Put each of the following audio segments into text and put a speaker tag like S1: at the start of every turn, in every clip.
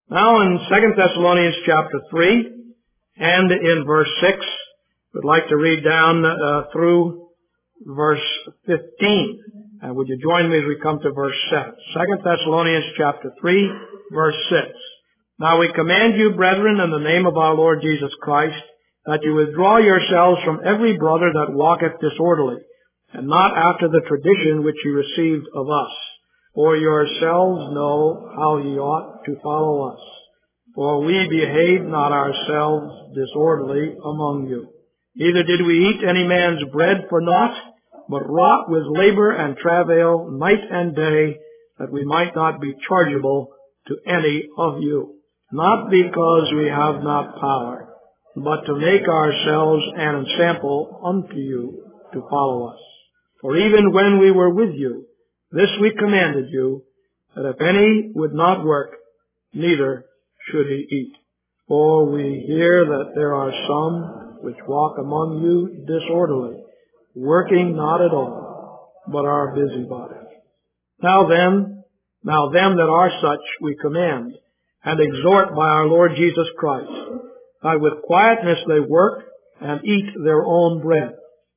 S1: Now in 2 Thessalonians chapter 3 and in verse 6, we'd like to read down through verse 15. And would you join me as we come to verse 7? 2 Thessalonians chapter 3, verse 6. Now we command you, brethren, in the name of our Lord Jesus Christ, that you withdraw yourselves from every brother that walketh disorderly, and not after the tradition which ye received of us. For yourselves know how ye ought to follow us. For we behaved not ourselves disorderly among you. Neither did we eat any man's bread for naught, but wrought with labor and travail night and day, that we might not be chargeable to any of you. Not because we have not power, but to make ourselves an ensample unto you to follow us. For even when we were with you, this we commanded you, that if any would not work, neither should he eat. For we hear that there are some which walk among you disorderly, working not at all, but are busybodies. Now them that are such we command, and exhort by our Lord Jesus Christ, that with quietness they work and eat their own bread.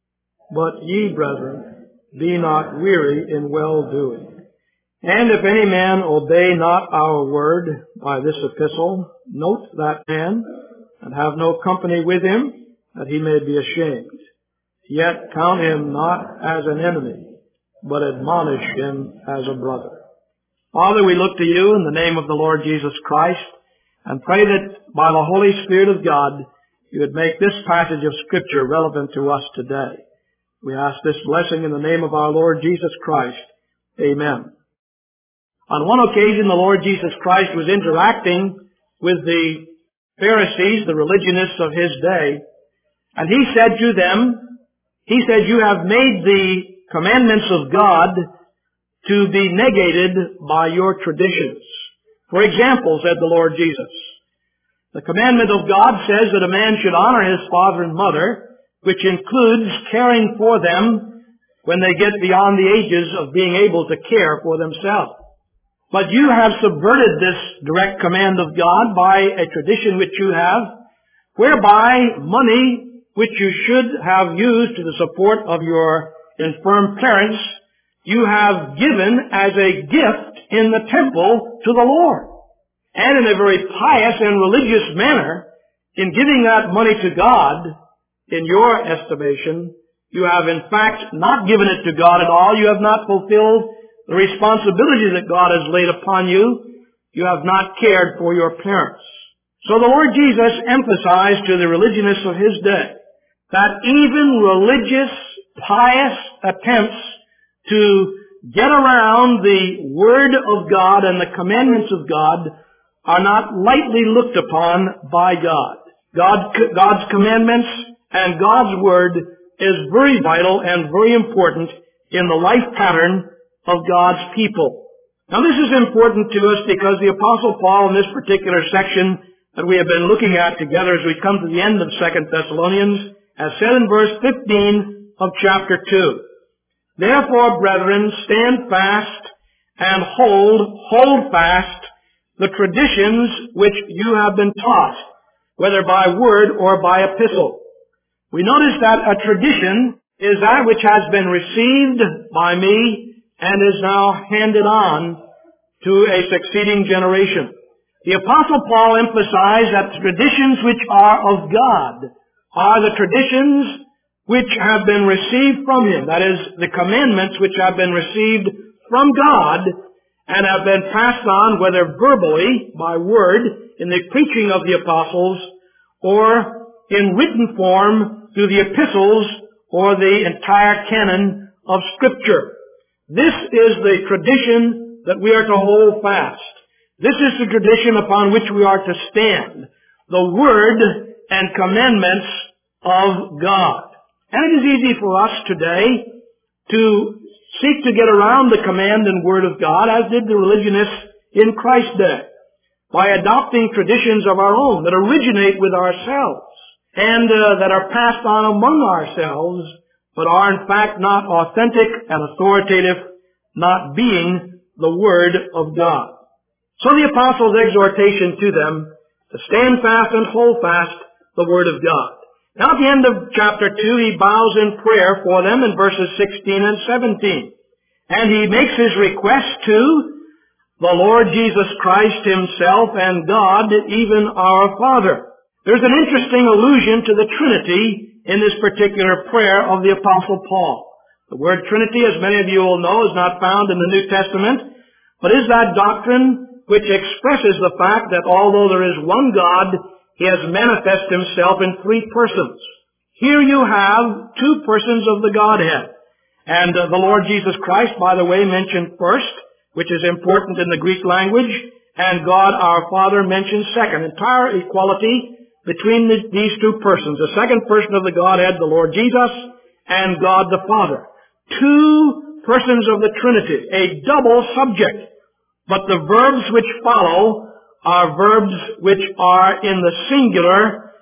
S1: But ye, brethren, be not weary in well-doing. And if any man obey not our word by this epistle, note that man, and have no company with him, that he may be ashamed. Yet count him not as an enemy, but admonish him as a brother. Father, we look to you in the name of the Lord Jesus Christ, and pray that by the Holy Spirit of God, you would make this passage of Scripture relevant to us today. We ask this blessing in the name of our Lord Jesus Christ. Amen. On one occasion, the Lord Jesus Christ was interacting with the Pharisees, the religionists of his day, and he said to them, you have made the commandments of God to be negated by your traditions. For example, said the Lord Jesus, the commandment of God says that a man should honor his father and mother, which includes caring for them when they get beyond the ages of being able to care for themselves. But you have subverted this direct command of God by a tradition which you have, whereby money which you should have used to the support of your infirm parents, you have given as a gift in the temple to the Lord. And in a very pious and religious manner, in giving that money to God, in your estimation, you have in fact not given it to God at all. You have not fulfilled the responsibility that God has laid upon you. You have not cared for your parents. So the Lord Jesus emphasized to the religionists of his day that even religious, pious attempts to get around the Word of God and the commandments of God are not lightly looked upon by God. God's commandments and God's Word is very vital and very important in the life pattern of God's people. Now this is important to us because the Apostle Paul in this particular section that we have been looking at together as we come to the end of 2 Thessalonians has said in verse 15 of chapter 2, Therefore, brethren, stand fast and hold fast the traditions which you have been taught, whether by word or by epistle. We notice that a tradition is that which has been received by me and is now handed on to a succeeding generation. The Apostle Paul emphasized that the traditions which are of God are the traditions which have been received from him. That is, the commandments which have been received from God and have been passed on, whether verbally, by word, in the preaching of the apostles, or in written form through the epistles or the entire canon of Scripture. This is the tradition that we are to hold fast. This is the tradition upon which we are to stand. The Word and commandments of God. And it is easy for us today to seek to get around the command and Word of God, as did the religionists in Christ's day, by adopting traditions of our own that originate with ourselves and that are passed on among ourselves, but are in fact not authentic and authoritative, not being the Word of God. So the apostle's exhortation to them to stand fast and hold fast the Word of God. Now at the end of chapter 2, he bows in prayer for them in verses 16 and 17. And he makes his request to the Lord Jesus Christ himself and God, even our Father. There's an interesting allusion to the Trinity in this particular prayer of the Apostle Paul. The word Trinity, as many of you will know, is not found in the New Testament, but is that doctrine which expresses the fact that although there is one God, he has manifested himself in three persons. Here you have two persons of the Godhead. And the Lord Jesus Christ, by the way, mentioned first, which is important in the Greek language, and God our Father mentioned second. Entire equality between these two persons. The second person of the Godhead, the Lord Jesus, and God the Father. Two persons of the Trinity, a double subject. But the verbs which follow are verbs which are in the singular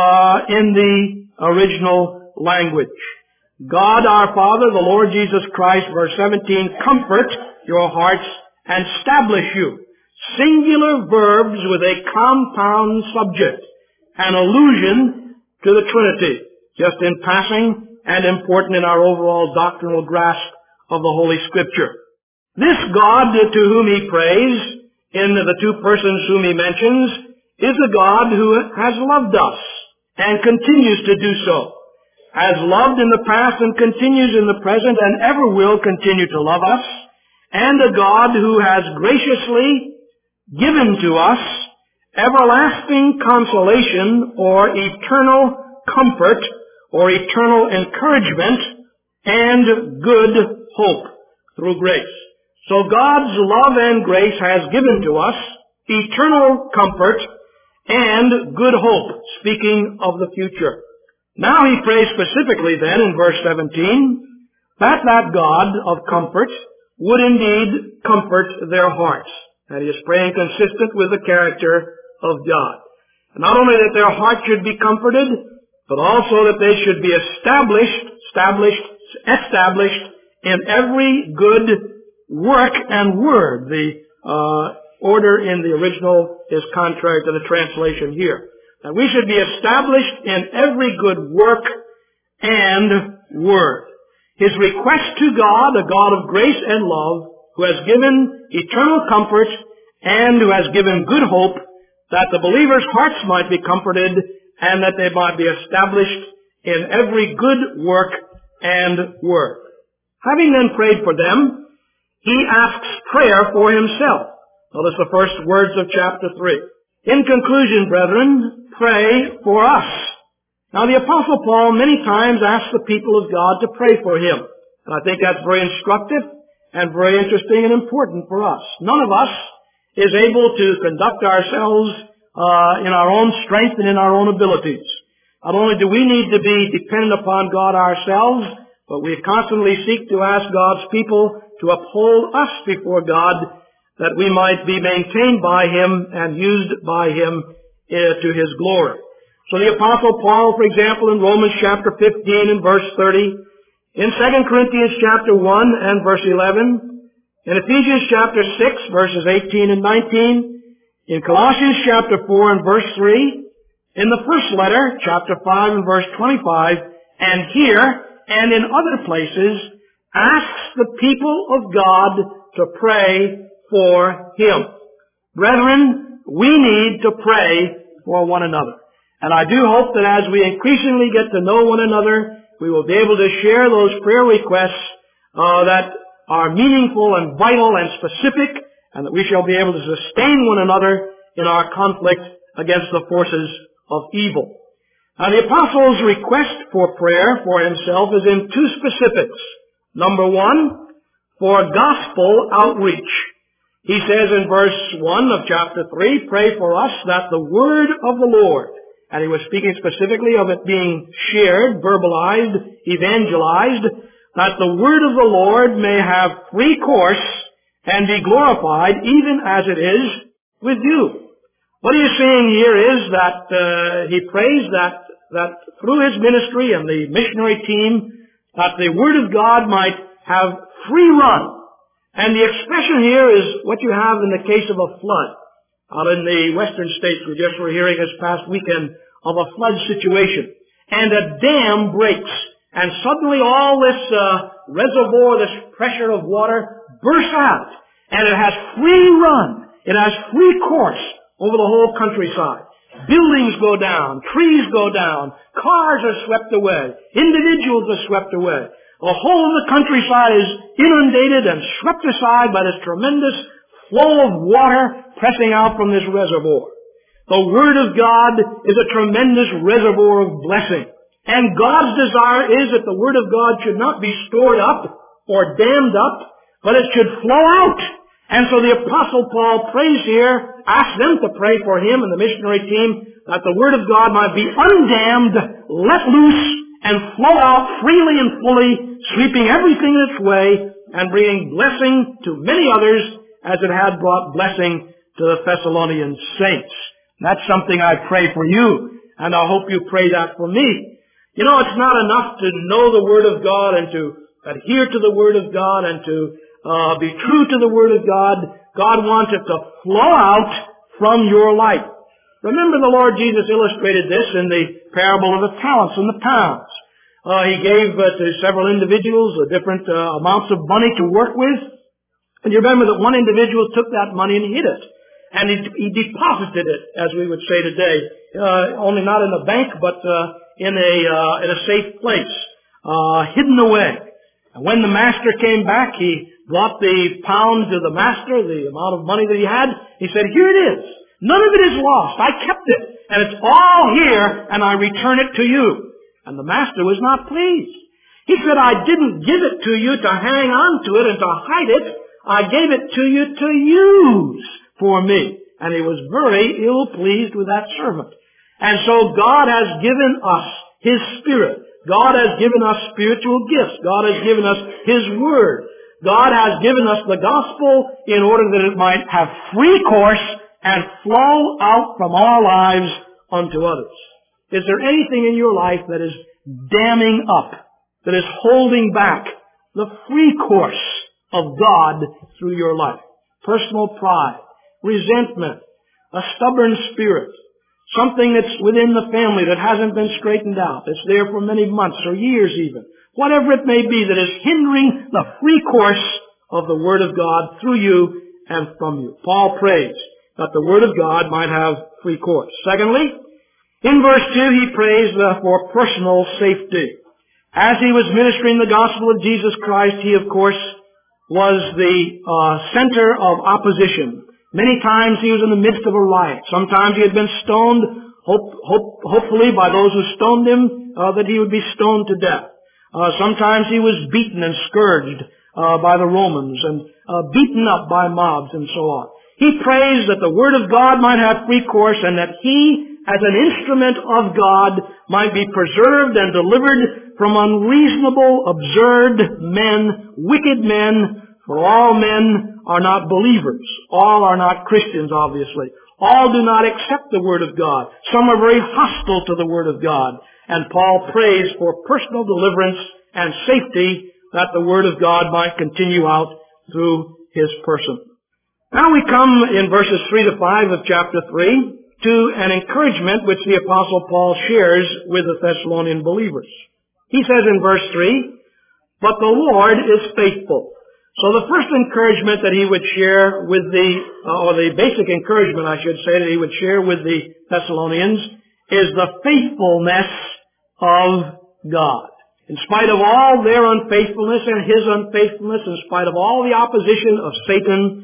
S1: in the original language. God our Father, the Lord Jesus Christ, verse 17, comfort your hearts and establish you. Singular verbs with a compound subject, an allusion to the Trinity, just in passing and important in our overall doctrinal grasp of the Holy Scripture. This God to whom he prays, in the two persons whom he mentions, is a God who has loved us and continues to do so. Has loved in the past and continues in the present and ever will continue to love us, and a God who has graciously given to us everlasting consolation or eternal comfort or eternal encouragement and good hope through grace. So God's love and grace has given to us eternal comfort and good hope, speaking of the future. Now he prays specifically then in verse 17 that God of comfort would indeed comfort their hearts. And he is praying consistent with the character of God. And not only that their hearts should be comforted, but also that they should be established in every good work and word. The order in the original is contrary to the translation here. That we should be established in every good work and word. His request to God, a God of grace and love, who has given eternal comfort and who has given good hope, that the believer's hearts might be comforted and that they might be established in every good work and word. Having then prayed for them, he asks prayer for himself. Notice the first words of chapter 3. In conclusion, brethren, pray for us. Now the Apostle Paul many times asks the people of God to pray for him. And I think that's very instructive and very interesting and important for us. None of us is able to conduct ourselves in our own strength and in our own abilities. Not only do we need to be dependent upon God ourselves, but we constantly seek to ask God's people to uphold us before God, that we might be maintained by him and used by him to his glory. So the Apostle Paul, for example, in Romans chapter 15 and verse 30, in 2 Corinthians chapter 1 and verse 11, in Ephesians chapter 6 verses 18 and 19, in Colossians chapter 4 and verse 3, in the first letter, chapter 5 and verse 25, and here and in other places, asks the people of God to pray for him. Brethren, we need to pray for one another. And I do hope that as we increasingly get to know one another, we will be able to share those prayer requests that are meaningful and vital and specific, and that we shall be able to sustain one another in our conflict against the forces of evil. Now the Apostle's request for prayer for himself is in two specifics. Number one, for gospel outreach. He says in verse 1 of chapter 3, pray for us that the word of the Lord, and he was speaking specifically of it being shared, verbalized, evangelized, that the word of the Lord may have free course and be glorified even as it is with you. What he is saying here is that he prays that through his ministry and the missionary team, that the word of God might have free run And the expression here is what you have in the case of a flood. Out in the western states, we just were hearing this past weekend of a flood situation. And a dam breaks. And suddenly all this reservoir, this pressure of water, bursts out. And it has free run. It has free course over the whole countryside. Buildings go down. Trees go down. Cars are swept away. Individuals are swept away. The whole of the countryside is inundated and swept aside by this tremendous flow of water pressing out from this reservoir. The Word of God is a tremendous reservoir of blessing. And God's desire is that the Word of God should not be stored up or dammed up, but it should flow out. And so the Apostle Paul prays here, asks them to pray for him and the missionary team, that the Word of God might be undammed, let loose, and flow out freely and fully, sweeping everything in its way, and bringing blessing to many others, as it had brought blessing to the Thessalonian saints. That's something I pray for you, and I hope you pray that for me. You know, it's not enough to know the Word of God and to adhere to the Word of God and to be true to the Word of God. God wants it to flow out from your life. Remember, the Lord Jesus illustrated this in the parable of the talents and the pounds. He gave to several individuals different amounts of money to work with. And you remember that one individual took that money and hid it. And he deposited it, as we would say today, only not in the bank, but in a safe place, hidden away. And when the master came back, he brought the pound to the master, the amount of money that he had. He said, "Here it is. None of it is lost. I kept it, and it's all here, and I return it to you." And the master was not pleased. He said, "I didn't give it to you to hang on to it and to hide it. I gave it to you to use for me." And he was very ill-pleased with that servant. And so God has given us His Spirit. God has given us spiritual gifts. God has given us His Word. God has given us the gospel in order that it might have free course and flow out from our lives unto others. Is there anything in your life that is damming up, that is holding back the free course of God through your life? Personal pride, resentment, a stubborn spirit, something that's within the family that hasn't been straightened out, that's there for many months or years even. Whatever it may be that is hindering the free course of the Word of God through you and from you. Paul prays that the Word of God might have free course. Secondly, in verse 2, he prays for personal safety. As he was ministering the gospel of Jesus Christ, he, of course, was the center of opposition. Many times he was in the midst of a riot. Sometimes he had been stoned, hopefully by those who stoned him, that he would be stoned to death. Sometimes he was beaten and scourged by the Romans and beaten up by mobs and so on. He prays that the Word of God might have free course and that he, as an instrument of God, might be preserved and delivered from unreasonable, absurd men, wicked men, for all men are not believers. All are not Christians, obviously. All do not accept the Word of God. Some are very hostile to the Word of God. And Paul prays for personal deliverance and safety that the Word of God might continue out through his person. Now we come in verses 3 to 5 of chapter 3 to an encouragement which the Apostle Paul shares with the Thessalonian believers. He says in verse 3, "But the Lord is faithful." So the first encouragement that he would share with the basic encouragement, I should say, that he would share with the Thessalonians is the faithfulness of God. In spite of all their unfaithfulness and his unfaithfulness, in spite of all the opposition of Satan,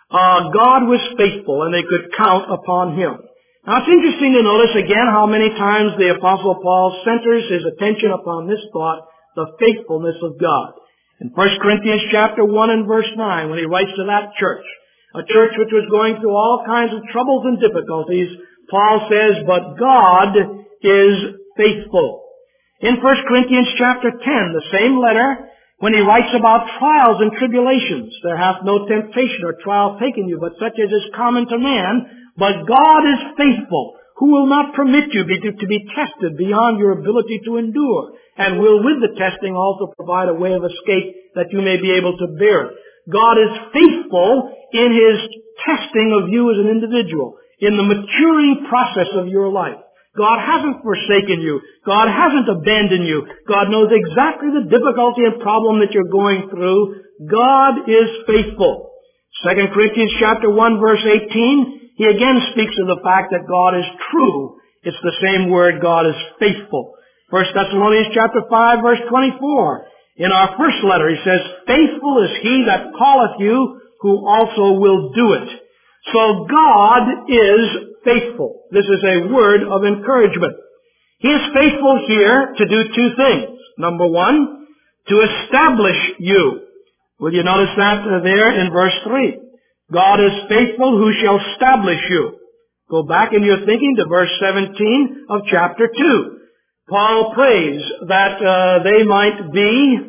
S1: God was faithful and they could count upon him. Now it's interesting to notice again how many times the Apostle Paul centers his attention upon this thought, the faithfulness of God. In 1 Corinthians chapter 1 and verse 9, when he writes to that church, a church which was going through all kinds of troubles and difficulties, Paul says, "But God is faithful." In 1 Corinthians chapter 10, the same letter, when he writes about trials and tribulations, "There hath no temptation or trial taken you, but such as is common to man. But God is faithful, who will not permit you to be tested beyond your ability to endure, and will with the testing also provide a way of escape that you may be able to bear it. God is faithful in His testing of you as an individual, in the maturing process of your life. God hasn't forsaken you. God hasn't abandoned you. God knows exactly the difficulty and problem that you're going through. God is faithful. 2 Corinthians chapter 1 verse 18, he again speaks of the fact that God is true. It's the same word, God is faithful. 1 Thessalonians chapter 5 verse 24. In our first letter he says, faithful is he that calleth you, who also will do it. So God is faithful. This is a word of encouragement. He is faithful here to do two things. Number one, to establish you. Will you notice that there in verse 3? God is faithful who shall establish you. Go back in your thinking to verse 17 of chapter 2. Paul prays that they might be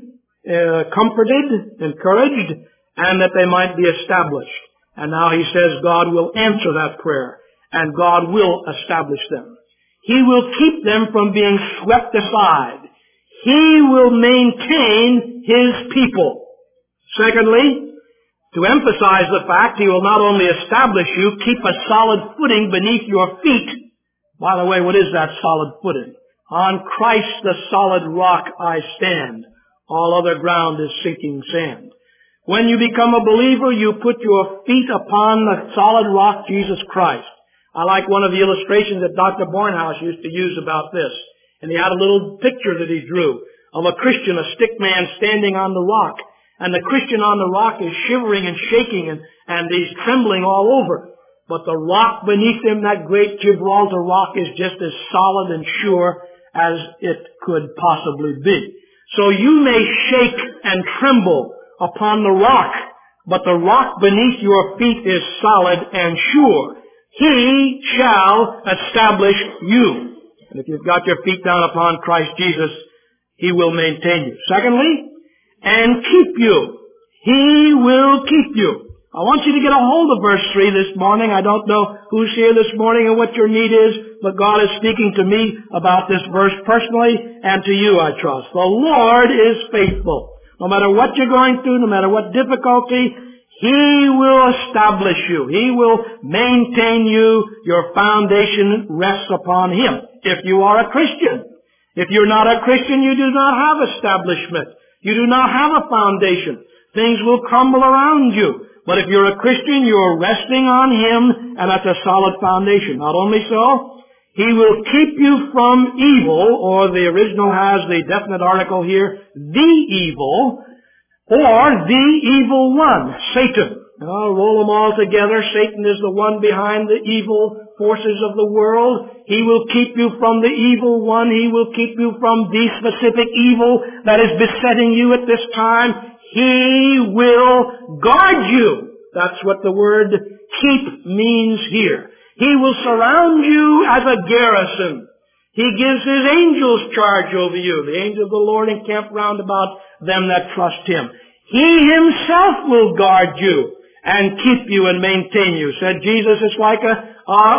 S1: comforted, encouraged, and that they might be established. And now he says God will answer that prayer, and God will establish them. He will keep them from being swept aside. He will maintain His people. Secondly, to emphasize the fact, He will not only establish you, keep a solid footing beneath your feet. By the way, what is that solid footing? On Christ the solid rock I stand. All other ground is sinking sand. When you become a believer, you put your feet upon the solid rock, Jesus Christ. I like one of the illustrations that Dr. Bornhaus used to use about this. And he had a little picture that he drew of a Christian, a stick man standing on the rock. And the Christian on the rock is shivering and shaking and he's trembling all over. But the rock beneath him, that great Gibraltar rock, is just as solid and sure as it could possibly be. So you may shake and tremble upon the rock, but the rock beneath your feet is solid and sure. He shall establish you. And if you've got your feet down upon Christ Jesus, He will maintain you. Secondly, and keep you. He will keep you. I want you to get a hold of verse 3 this morning. I don't know who's here this morning and what your need is, but God is speaking to me about this verse personally, and to you, I trust. The Lord is faithful. No matter what you're going through, no matter what difficulty, He will establish you. He will maintain you. Your foundation rests upon Him. If you are a Christian. If you're not a Christian, you do not have establishment. You do not have a foundation. Things will crumble around you. But if you're a Christian, you're resting on Him, and that's a solid foundation. Not only so, He will keep you from evil, or the original has the definite article here, the evil, or the evil one, Satan. Roll them all together. Satan is the one behind the evil forces of the world. He will keep you from the evil one. He will keep you from the specific evil that is besetting you at this time. He will guard you. That's what the word keep means here. He will surround you as a garrison. He gives His angels charge over you. The angels of the Lord encamp round about them that trust Him. He Himself will guard you and keep you and maintain you. Said Jesus is like a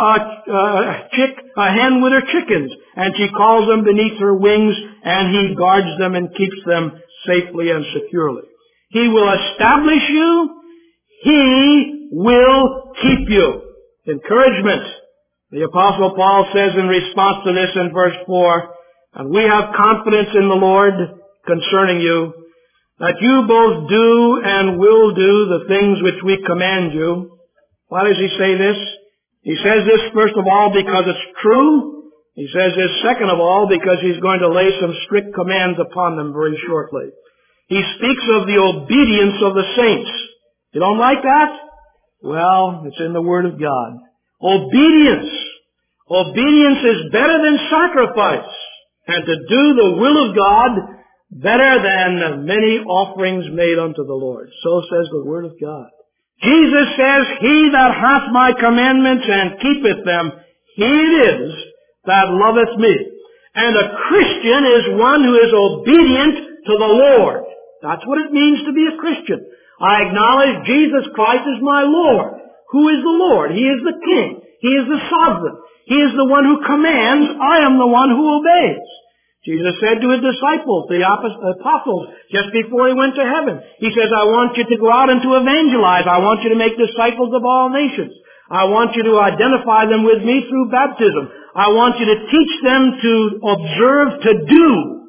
S1: hen with her chickens, and she calls them beneath her wings, and He guards them and keeps them safely and securely. He will establish you. He will keep you. Encouragement. The Apostle Paul says in response to this in verse 4, and we have confidence in the Lord concerning you, that you both do and will do the things which we command you. Why does he say this? He says this, first of all, because it's true. He says this, second of all, because he's going to lay some strict commands upon them very shortly. He speaks of the obedience of the saints. You don't like that? Well, it's in the Word of God. Obedience. Obedience is better than sacrifice. And to do the will of God better than many offerings made unto the Lord. So says the Word of God. Jesus says, He that hath my commandments and keepeth them, he it is that loveth me. And a Christian is one who is obedient to the Lord. That's what it means to be a Christian. I acknowledge Jesus Christ is my Lord. Who is the Lord? He is the King. He is the sovereign. He is the one who commands. I am the one who obeys. Jesus said to his disciples, the apostles, just before he went to heaven, he says, I want you to go out and to evangelize. I want you to make disciples of all nations. I want you to identify them with me through baptism. I want you to teach them to observe, to do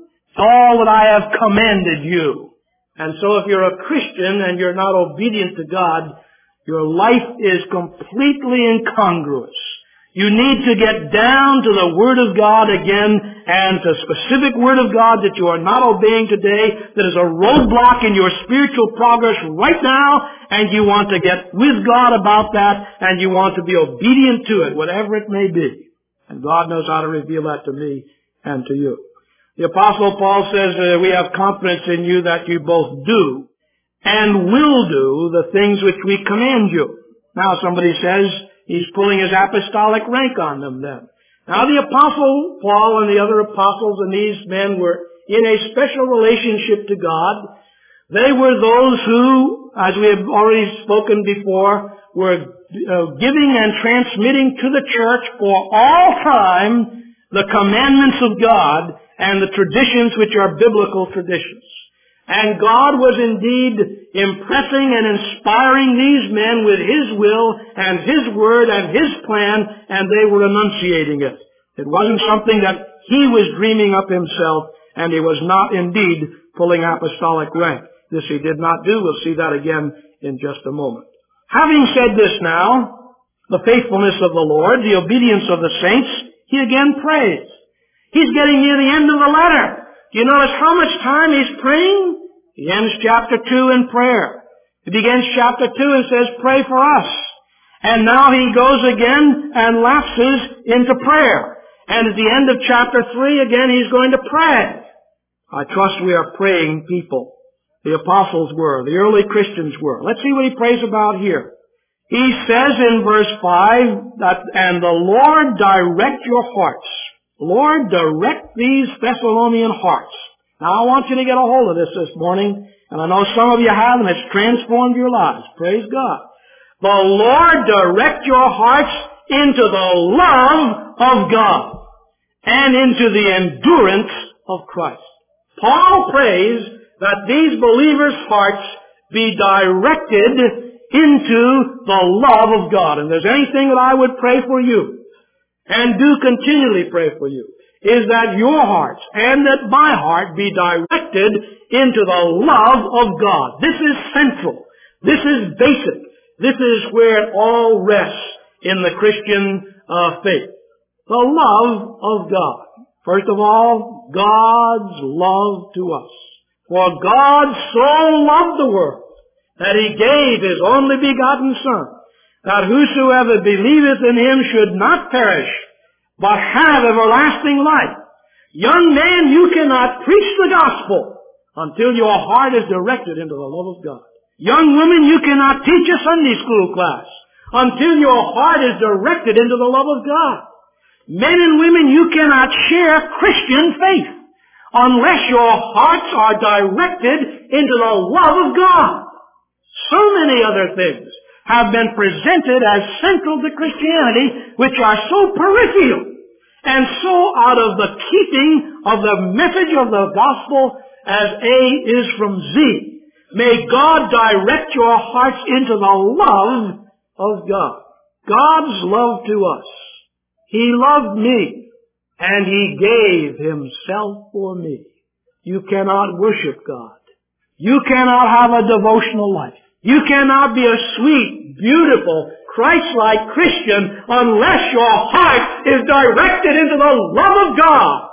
S1: all that I have commanded you. And so if you're a Christian and you're not obedient to God, your life is completely incongruous. You need to get down to the Word of God again, and the specific Word of God that you are not obeying today, that is a roadblock in your spiritual progress right now, and you want to get with God about that, and you want to be obedient to it, whatever it may be. And God knows how to reveal that to me and to you. The Apostle Paul says we have confidence in you that you both do and will do the things which we command you. Now somebody says he's pulling his apostolic rank on them then. Now the Apostle Paul and the other apostles and these men were in a special relationship to God. They were those who, as we have already spoken before, were giving and transmitting to the church for all time the commandments of God and the traditions which are biblical traditions. And God was indeed impressing and inspiring these men with His will and His word and His plan, and they were enunciating it. It wasn't something that he was dreaming up himself, and he was not indeed pulling apostolic rank. This he did not do. We'll see that again in just a moment. Having said this now, the faithfulness of the Lord, the obedience of the saints, he again prays. He's getting near the end of the letter. Do you notice how much time he's praying? He ends chapter 2 in prayer. He begins chapter 2 and says, pray for us. And now he goes again and lapses into prayer. And at the end of chapter 3, again, he's going to pray. I trust we are praying people. The apostles were. The early Christians were. Let's see what he prays about here. He says in verse 5 that, and the Lord direct your hearts. Lord, direct these Thessalonian hearts. Now I want you to get a hold of this morning, and I know some of you have, and it's transformed your lives. Praise God. The Lord direct your hearts into the love of God and into the endurance of Christ. Paul prays that these believers' hearts be directed into the love of God. And if there's anything that I would pray for you, and do continually pray for you, is that your hearts and that my heart be directed into the love of God. This is central. This is basic. This is where it all rests in the Christian faith. The love of God. First of all, God's love to us. For God so loved the world that He gave His only begotten Son, that whosoever believeth in Him should not perish, but have everlasting life. Young man, you cannot preach the gospel until your heart is directed into the love of God. Young woman, you cannot teach a Sunday school class until your heart is directed into the love of God. Men and women, you cannot share Christian faith unless your hearts are directed into the love of God. So many other things have been presented as central to Christianity, which are so peripheral and so out of the keeping of the message of the gospel as A is from Z. May God direct your hearts into the love of God. God's love to us. He loved me, and He gave Himself for me. You cannot worship God. You cannot have a devotional life. You cannot be a sweet, beautiful, Christ-like Christian unless your heart is directed into the love of God.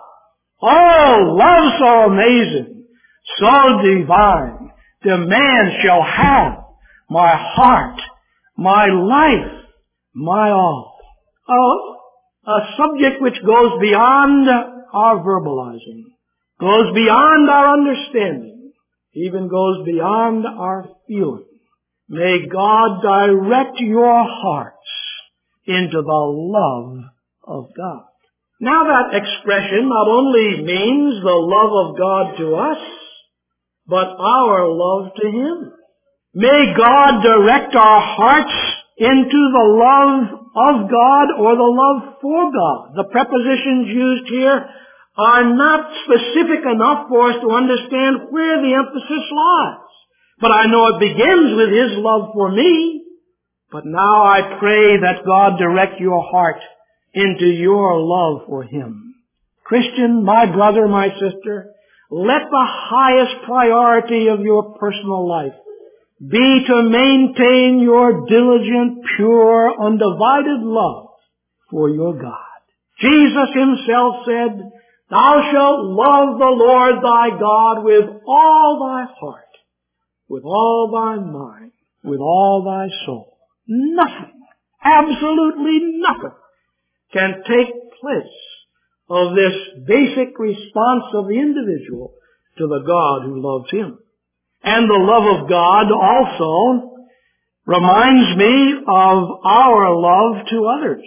S1: Oh, love so amazing, so divine. The man shall have my heart, my life, my all. Oh, a subject which goes beyond our verbalizing, goes beyond our understanding, even goes beyond our feeling. May God direct your hearts into the love of God. Now that expression not only means the love of God to us, but our love to Him. May God direct our hearts into the love of God or the love for God. The prepositions used here are not specific enough for us to understand where the emphasis lies. But I know it begins with His love for me. But now I pray that God direct your heart into your love for Him. Christian, my brother, my sister, let the highest priority of your personal life be to maintain your diligent, pure, undivided love for your God. Jesus Himself said, "Thou shalt love the Lord thy God with all thy heart, with all thy mind, with all thy soul." Nothing, absolutely nothing, can take place of this basic response of the individual to the God who loves him. And the love of God also reminds me of our love to others.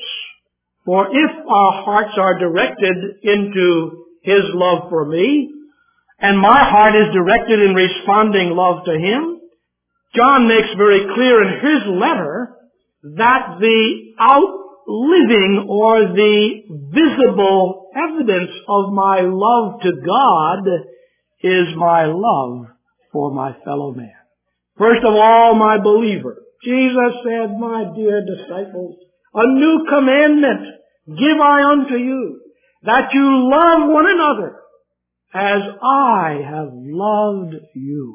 S1: For if our hearts are directed into His love for me, and my heart is directed in responding love to Him, John makes very clear in his letter that the outliving or the visible evidence of my love to God is my love for my fellow man. First of all, my believer. Jesus said, "My dear disciples, a new commandment give I unto you, that you love one another as I have loved you."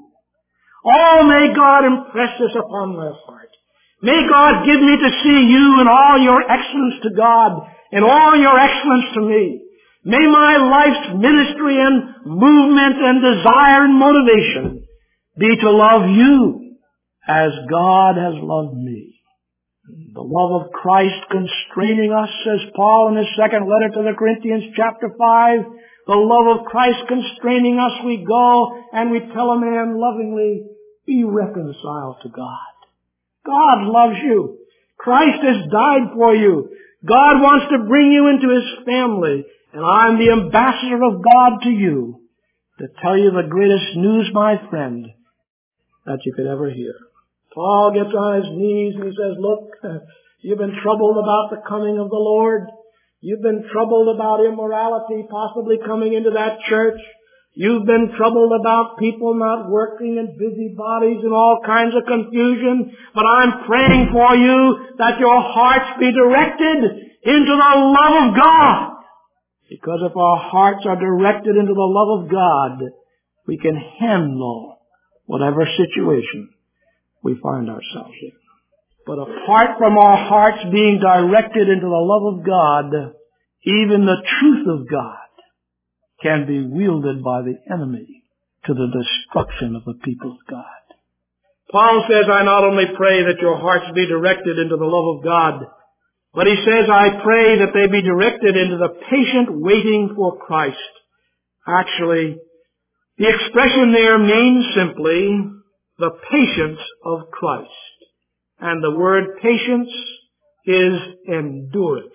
S1: Oh, may God impress this upon my heart. May God give me to see you in all your excellence to God, in all your excellence to me. May my life's ministry and movement and desire and motivation be to love you as God has loved me. The love of Christ constraining us, says Paul in his second letter to the Corinthians, chapter 5, the love of Christ constraining us, we go and we tell a man lovingly, be reconciled to God. God loves you. Christ has died for you. God wants to bring you into His family. And I'm the ambassador of God to you to tell you the greatest news, my friend, that you could ever hear. Paul gets on his knees and he says, look, you've been troubled about the coming of the Lord. You've been troubled about immorality possibly coming into that church. You've been troubled about people not working and busybodies and all kinds of confusion. But I'm praying for you that your hearts be directed into the love of God. Because if our hearts are directed into the love of God, we can handle whatever situation we find ourselves in. But apart from our hearts being directed into the love of God, even the truth of God can be wielded by the enemy to the destruction of the people of God. Paul says, I not only pray that your hearts be directed into the love of God, but he says, I pray that they be directed into the patient waiting for Christ. Actually, the expression there means simply the patience of Christ. And the word patience is endurance.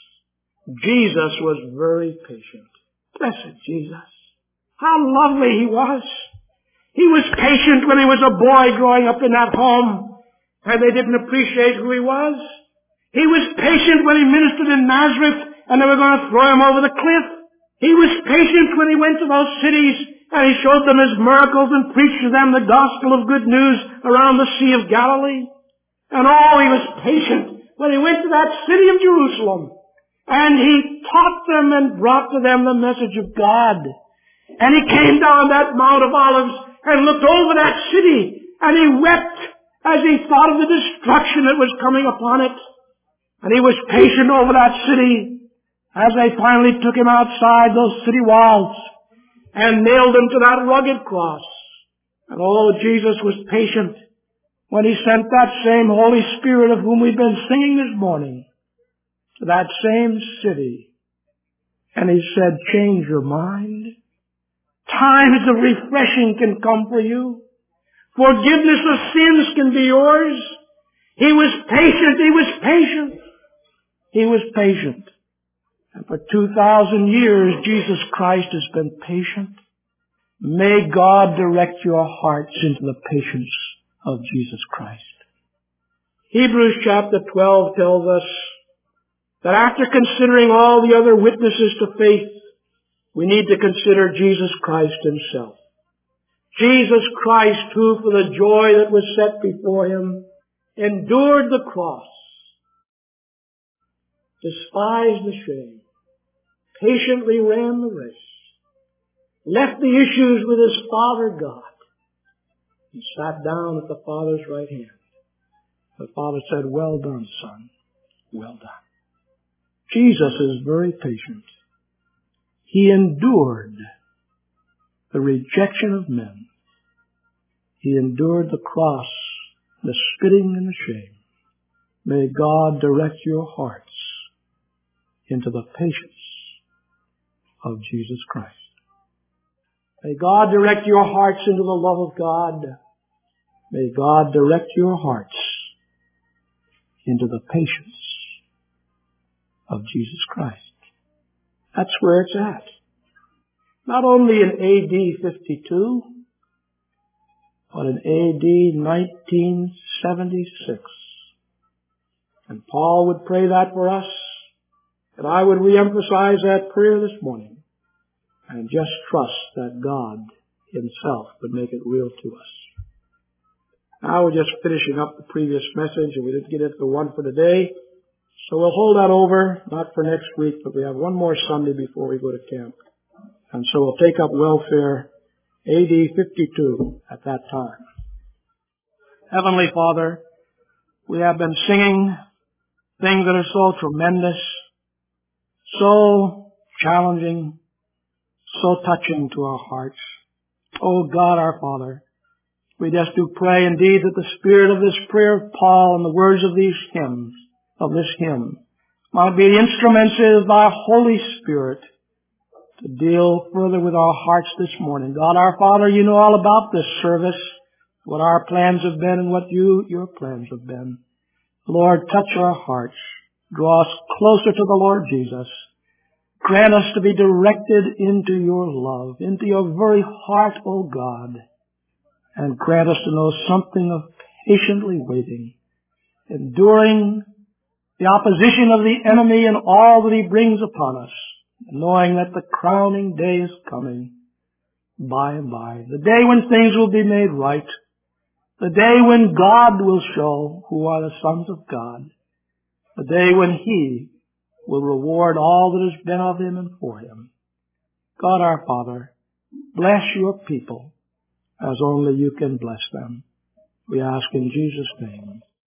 S1: Jesus was very patient. Blessed Jesus. How lovely He was. He was patient when he was a boy growing up in that home, and they didn't appreciate who he was. He was patient when he ministered in Nazareth, and they were going to throw him over the cliff. He was patient when he went to those cities, and he showed them his miracles and preached to them the gospel of good news around the Sea of Galilee. And he was patient when he went to that city of Jerusalem, and he taught them and brought to them the message of God. And he came down that Mount of Olives and looked over that city, and he wept as he thought of the destruction that was coming upon it. And he was patient over that city as they finally took him outside those city walls and nailed him to that rugged cross. And Jesus was patient when He sent that same Holy Spirit of whom we've been singing this morning to that same city. And He said, change your mind. Times of refreshing can come for you. Forgiveness of sins can be yours. He was patient. He was patient. He was patient. And for 2,000 years, Jesus Christ has been patient. May God direct your hearts into the patience of Jesus Christ. Hebrews chapter 12 tells us that after considering all the other witnesses to faith, we need to consider Jesus Christ himself. Jesus Christ, who for the joy that was set before him endured the cross, despised the shame, patiently ran the race, left the issues with his Father God, and sat down at the Father's right hand. The Father said, "Well done, Son, well done." Jesus is very patient. He endured the rejection of men. He endured the cross, the spitting and the shame. May God direct your hearts into the patience of Jesus Christ. May God direct your hearts into the love of God. May God direct your hearts into the patience of Jesus Christ. That's where it's at. Not only in AD 52, but in AD 1976. And Paul would pray that for us, and I would reemphasize that prayer this morning, and just trust that God himself would make it real to us. Now we're just finishing up the previous message, and we didn't get into the one for today, so we'll hold that over, not for next week, but we have one more Sunday before we go to camp. And so we'll take up welfare AD 52 at that time. Heavenly Father, we have been singing things that are so tremendous, so challenging, so touching to our hearts. Oh God, our Father, we just do pray indeed that the spirit of this prayer of Paul and the words of these hymns, of this hymn, might be the instruments of thy Holy Spirit to deal further with our hearts this morning. God, our Father, you know all about this service, what our plans have been and what your plans have been. Lord, touch our hearts. Draw us closer to the Lord Jesus. Grant us to be directed into your love, into your very heart, O God. And grant us to know something of patiently waiting, enduring the opposition of the enemy and all that he brings upon us, knowing that the crowning day is coming by and by. The day when things will be made right. The day when God will show who are the sons of God. The day when he will reward all that has been of him and for him. God our Father, bless your people as only you can bless them. We ask in Jesus' name.